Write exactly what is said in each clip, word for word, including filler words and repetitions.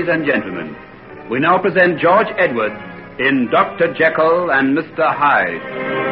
and gentlemen, we now present George Edwards in Doctor Jekyll and Mister Hyde.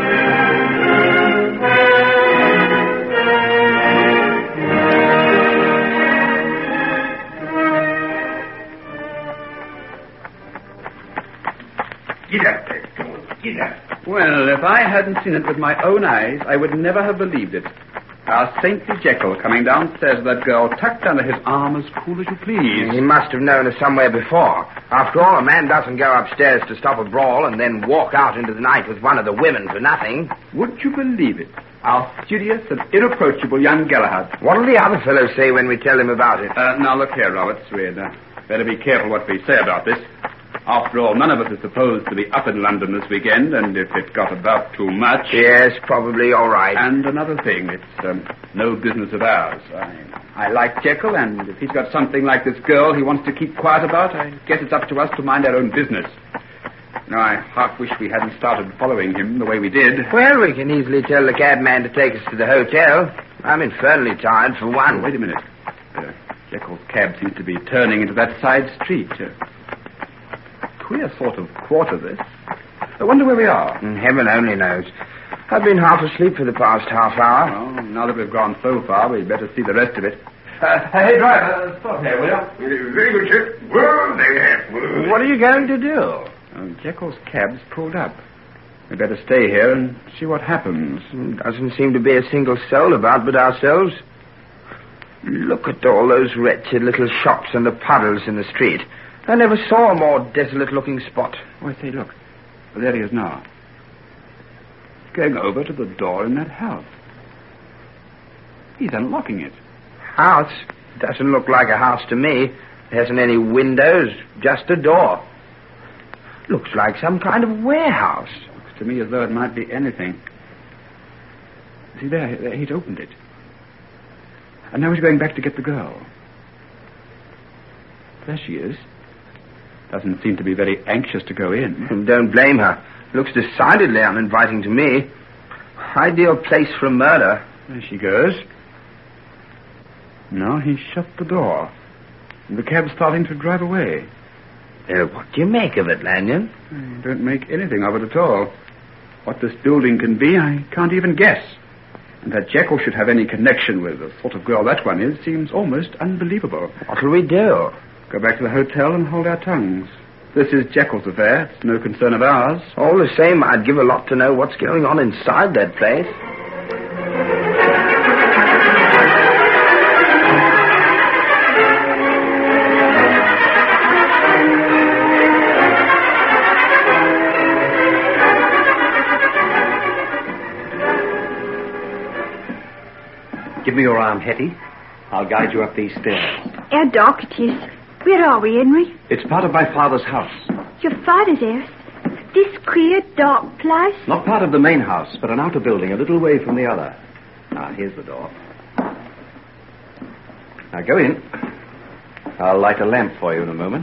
Get up there, come on, get up. Well, if I hadn't seen it with my own eyes, I would never have believed it. Our saintly Jekyll coming downstairs with that girl tucked under his arm as cool as you please. He must have known her somewhere before. After all, a man doesn't go upstairs to stop a brawl and then walk out into the night with one of the women for nothing. Would you believe it? Our studious and irreproachable young Galahad. What'll the other fellows say when we tell him about it? Uh, now, look here, Roberts. We'd uh, better be careful what we say about this. After all, none of us is supposed to be up in London this weekend, and if it got about too much... Yes, probably all right. And another thing, it's um, no business of ours. I, I like Jekyll, and if he's got something like this girl he wants to keep quiet about, I guess it's up to us to mind our own business. Now, I half wish we hadn't started following him the way we did. Well, we can easily tell the cabman to take us to the hotel. I'm infernally tired, for one. Oh, wait a minute. Uh, Jekyll's cab seems to be turning into that side street. Uh, Queer sort of quarter, this. I wonder where we are. Heaven only knows. I've been half asleep for the past half hour. Well, now that we've gone so far, we'd better see the rest of it. Uh, hey, driver, uh, stop here, will you? Very good, sir. Whoa, there. Whoa. What are you going to do? Uh, Jekyll's cab's pulled up. We'd better stay here and see what happens. Doesn't seem to be a single soul about but ourselves. Look at all those wretched little shops and the puddles in the street. I never saw a more desolate-looking spot. Oh, I say, look. Well, there he is now. He's going over to the door in that house. He's unlocking it. House? Doesn't look like a house to me. It hasn't any windows, just a door. Looks like some kind of warehouse. Looks to me as though it might be anything. See, there, there he's opened it. And now he's going back to get the girl. There she is. Doesn't seem to be very anxious to go in. Don't blame her. Looks decidedly uninviting to me. Ideal place for a murder. There she goes. Now he's shut the door. And the cab's starting to drive away. Uh, what do you make of it, Lanyon? I don't make anything of it at all. What this building can be, I can't even guess. And that Jekyll should have any connection with the sort of girl that one is seems almost unbelievable. What'll we do? Go back to the hotel and hold our tongues. This is Jekyll's affair. It's no concern of ours. All the same, I'd give a lot to know what's going on inside that place. Give me your arm, Hetty. I'll guide you up these stairs. Our Doc, it is. Where are we, Henry? It's part of my father's house. Your father's house? This queer, dark place? Not part of the main house, but an outer building a little way from the other. Now, here's the door. Now, go in. I'll light a lamp for you in a moment.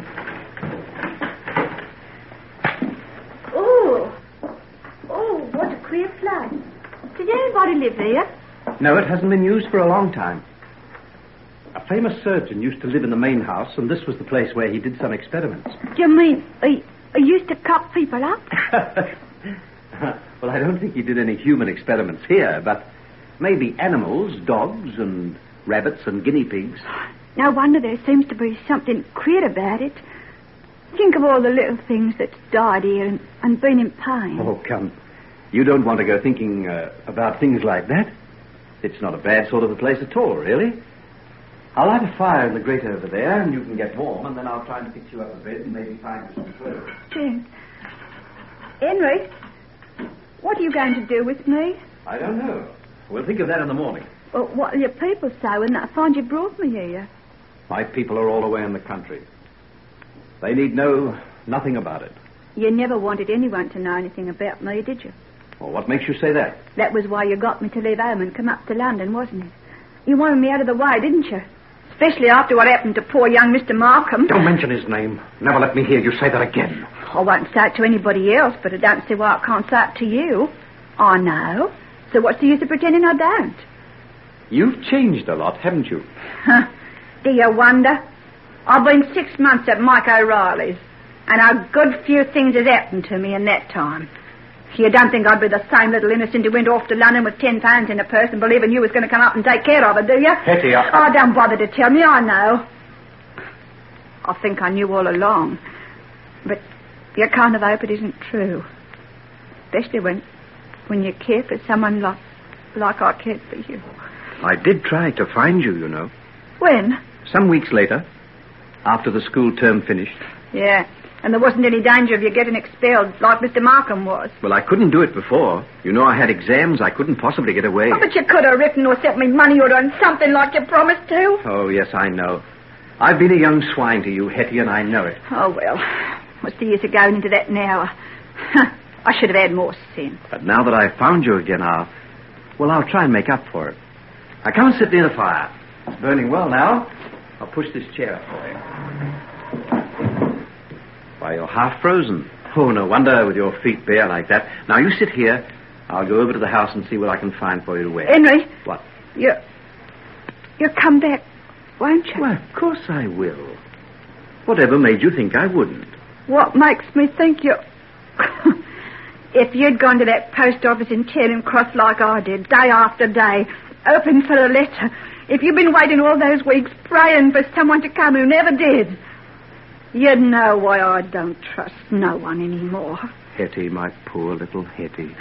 Oh. Oh, what a queer place. Did anybody live there? No, it hasn't been used for a long time. A famous surgeon used to live in the main house, and this was the place where he did some experiments. Do you mean he, he used to cut people up? Well, I don't think he did any human experiments here, but maybe animals, dogs and rabbits and guinea pigs. No wonder there seems to be something queer about it. Think of all the little things that's died here and, and been in pain. Oh, come. You don't want to go thinking uh, about things like that. It's not a bad sort of a place at all, really. I'll light a fire in the grate over there, and you can get warm, and then I'll try and fix you up a bed and maybe find you some clothes. Jane. Henry, what are you going to do with me? I don't know. We'll think of that in the morning. Well, what will your people say when they find you brought me here? My people are all away in the country. They need know nothing about it. You never wanted anyone to know anything about me, did you? Well, what makes you say that? That was why you got me to leave home and come up to London, wasn't it? You wanted me out of the way, didn't you? Especially after what happened to poor young Mister Markham. Don't mention his name. Never let me hear you say that again. I won't say it to anybody else, but I don't see why I can't say it to you. I know. So what's the use of pretending I don't? You've changed a lot, haven't you? Huh. Do you wonder? I've been six months at Mike O'Reilly's, and a good few things has happened to me in that time. You don't think I'd be the same little innocent who went off to London with ten pounds in a purse and believing you was going to come up and take care of it, do you? Hetty, I... Oh, don't bother to tell me. I know. I think I knew all along. But you kind of hope it isn't true. Especially when when you care for someone like, like I cared for you. I did try to find you, you know. When? Some weeks later, after the school term finished. Yeah. And there wasn't any danger of you getting expelled like Mister Markham was. Well, I couldn't do it before. You know, I had exams. I couldn't possibly get away. Oh, but you could have written or sent me money or done something like you promised to. Oh, yes, I know. I've been a young swine to you, Hetty, and I know it. Oh, well, what's the use of going into that now? I should have had more sense. But now that I've found you again, I'll... Well, I'll try and make up for it. Now, come and sit near the fire. It's burning well now. I'll push this chair up for you. Why, you're half frozen. Oh, no wonder with your feet bare like that. Now, you sit here. I'll go over to the house and see what I can find for you to wear. Henry. What? You... You'll come back, won't you? Why, of course I will. Whatever made you think I wouldn't? What makes me think you... If you'd gone to that post office in Charing Cross like I did, day after day, hoping for a letter, if you'd been waiting all those weeks praying for someone to come who never did, you'd know why I don't trust no one anymore. Hetty, my poor little Hetty.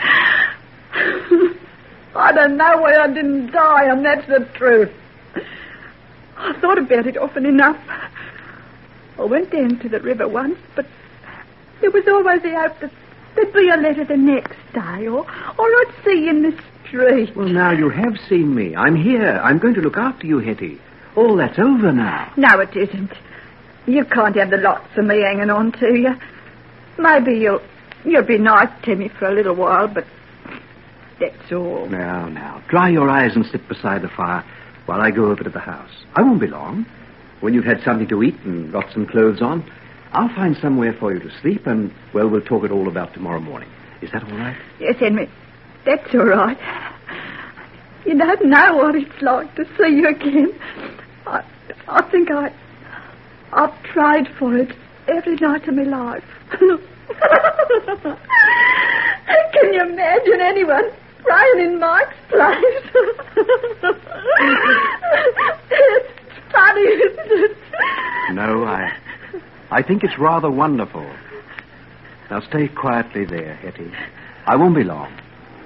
I don't know why I didn't die, and that's the truth. I thought about it often enough. I went down to the river once, but there was always the hope that there'd be a letter the next day, or, or I'd see you in the street. Well, now, you have seen me. I'm here. I'm going to look after you, Hetty. All that's over now. No, it isn't. You can't have the lots of me hanging on to you. Maybe you'll, you'll be nice to me for a little while, but that's all. Now, now, dry your eyes and sit beside the fire while I go over to the house. I won't be long. When you've had something to eat and got some clothes on, I'll find somewhere for you to sleep, and, well, we'll talk it all about tomorrow morning. Is that all right? Yes, Henry. That's all right. You don't know what it's like to see you again. I, I think I... I've tried for it every night of my life. Can you imagine anyone praying in Mike's place? It's funny, isn't it? No, I... I think it's rather wonderful. Now, stay quietly there, Hetty. I won't be long.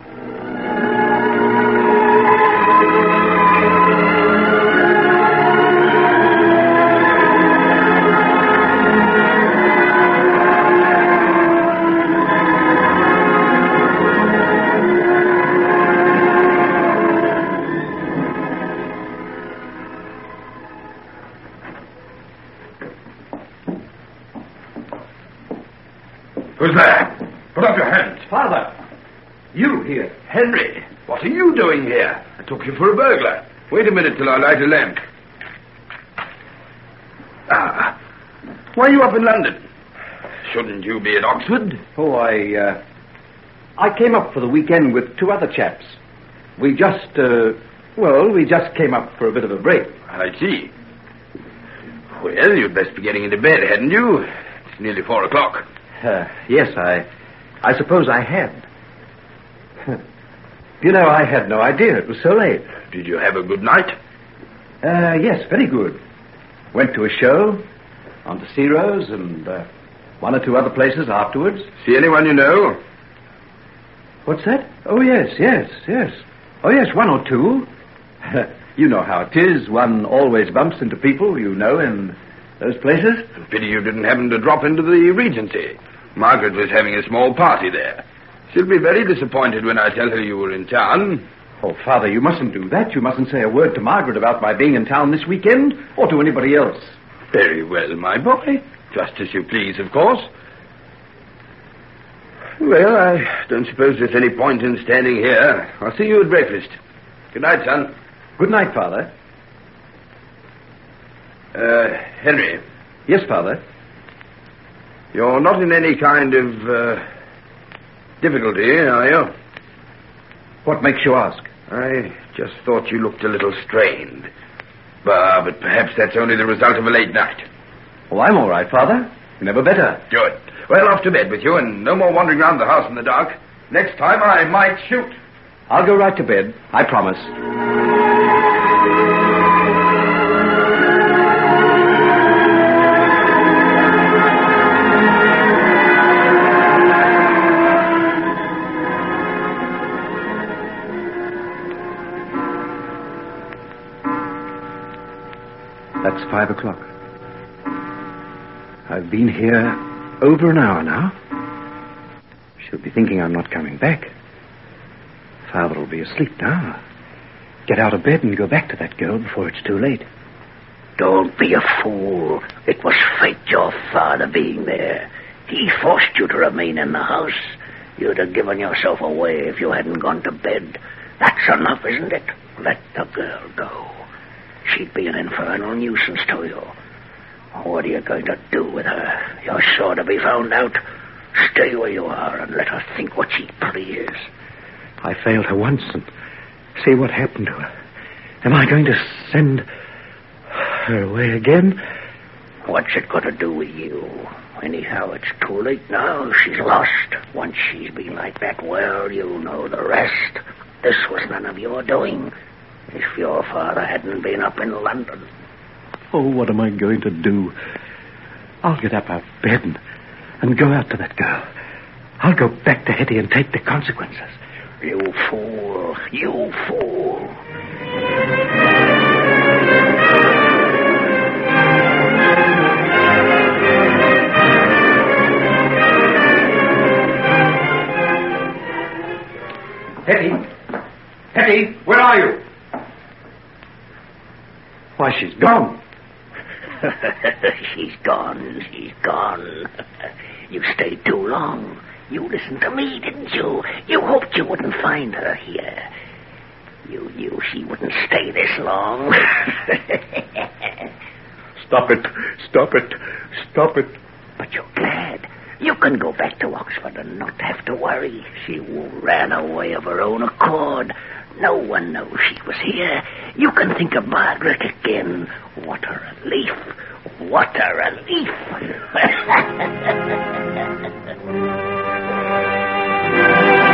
Who's there? Put up your hands. Father! You here? Henry, what are you doing here? I took you for a burglar. Wait a minute till I light a lamp. Ah. Why are you up in London? Shouldn't you be at Oxford? Oh, I, uh... I came up for the weekend with two other chaps. We just, uh... Well, we just came up for a bit of a break. I see. Well, you'd best be getting into bed, hadn't you? It's nearly four o'clock. Uh, yes, I... I suppose I had. You know, I had no idea it was so late. Did you have a good night? Uh, yes, very good. Went to a show, on to Ciro's, and uh, one or two other places afterwards. See anyone you know? What's that? Oh, yes, yes, yes. Oh, yes, one or two. You know how it is. One always bumps into people you know in those places. Pity you didn't happen to drop into the Regency. Margaret was having a small party there. She'll be very disappointed when I tell her you were in town. Oh, Father, you mustn't do that. You mustn't say a word to Margaret about my being in town this weekend, or to anybody else. Very well, my boy. Just as you please, of course. Well, I don't suppose there's any point in standing here. I'll see you at breakfast. Good night, son. Good night, Father. Uh, Henry. Yes, Father? You're not in any kind of, uh, difficulty, are you? What makes you ask? I just thought you looked a little strained. But, but perhaps that's only the result of a late night. Oh, I'm all right, Father. Never better. Good. Well, off to bed with you, and no more wandering round the house in the dark. Next time I might shoot. I'll go right to bed. I promise. That's five o'clock. I've been here over an hour now. She'll be thinking I'm not coming back. Father will be asleep now. Get out of bed and go back to that girl before it's too late. Don't be a fool. It was fate, your father being there. He forced you to remain in the house. You'd have given yourself away if you hadn't gone to bed. That's enough, isn't it? Let the girl go. She'd be an infernal nuisance to you. What are you going to do with her? You're sure to be found out. Stay where you are and let her think what she pleases. I failed her once, and see what happened to her. Am I going to send her away again? What's it got to do with you? Anyhow, it's too late now. She's lost. Once she's been like that, well, you know the rest. This was none of your doing. If your father hadn't been up in London. Oh, what am I going to do? I'll get up out of bed and, and go out to that girl. I'll go back to Hetty and take the consequences. You fool. You fool. Hetty. Hetty, where are you? Why, she's gone. She's gone. She's gone. You stayed too long. You listened to me, didn't you? You hoped you wouldn't find her here. You knew she wouldn't stay this long. Stop it. Stop it. Stop it. But you're glad. You can go back to Oxford and not have to worry. She ran away of her own accord. No one knows she was here. You can think of Margaret again. What a relief. What a relief.